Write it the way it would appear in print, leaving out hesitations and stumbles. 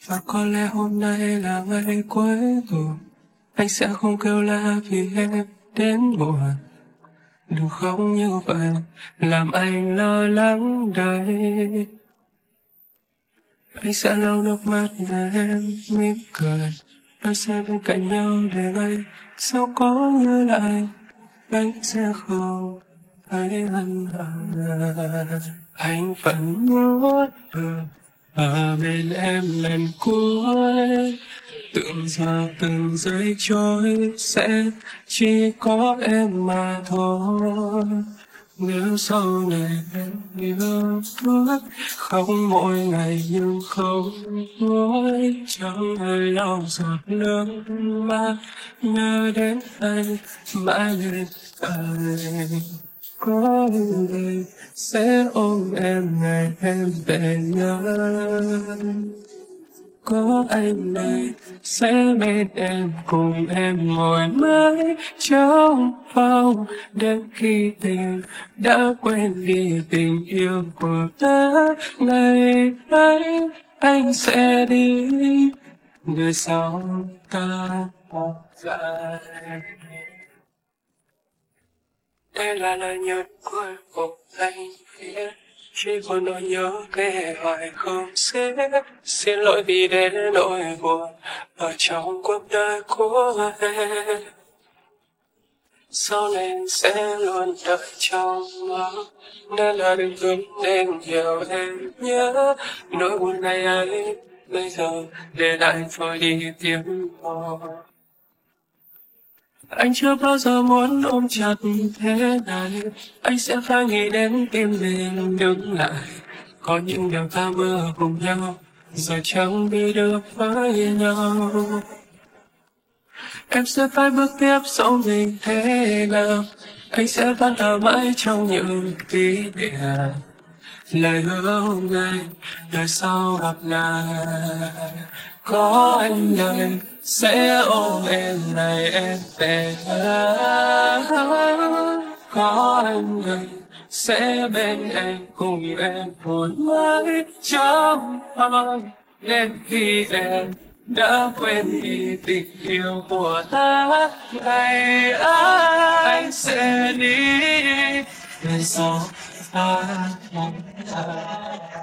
Và có lẽ hôm nay là ngày cuối cùng, anh sẽ không kêu la vì em đến muộn. Đừng không như vậy, làm anh lo lắng đây. Anh sẽ lau nước mắt để em mỉm cười, đôi sẽ bên cạnh nhau để ngày sau có như lại. Anh sẽ không thấy hân hạnh. Anh vẫn muốn được ở bên em lần cuối. Từng giờ từng giây trôi sẽ chỉ có em mà thôi. Nếu sau này em yêu mất, không mỗi ngày nhưng không mỗi trong hơi lòng giọt nước mắt nhớ đến anh mãi bên cạnh. Có người sẽ ôm em ngày em về nhớ, có anh đây sẽ bên em cùng em ngồi mãi trong phòng đến khi tình đã quên đi tình yêu của ta. Ngày ấy anh sẽ đi, người sau ta bỏ dài. Đây là lời nhắn cuối cùng anh viết, chỉ còn nỗi nhớ kể hoài không xếp. Xin lỗi vì để nỗi buồn ở trong cuộc đời của em. Sau này anh sẽ luôn đợi trong mơ, nên là đừng cứng nên nhiều em nhớ. Nỗi buồn ngày ấy bây giờ để lại thôi đi tiếng mò. Anh chưa bao giờ muốn ôm chặt thế này, anh sẽ phải nghĩ đến tim mình đứng lại. Có những điều ta mơ cùng nhau, rồi chẳng biết được với nhau. Em sẽ phải bước tiếp dẫu mình thế nào, anh sẽ vẫn ở mãi trong những kỷ niệm. Lời hứa hôm nay, đời sau gặp lại. Có anh đây sẽ ôm em này em về nhà. Có anh đây sẽ bên em cùng em buồn mãi trong phòng đến khi em đã quên đi tình yêu của ta. Ngày anh sẽ đi, ngày sau ta mong ta.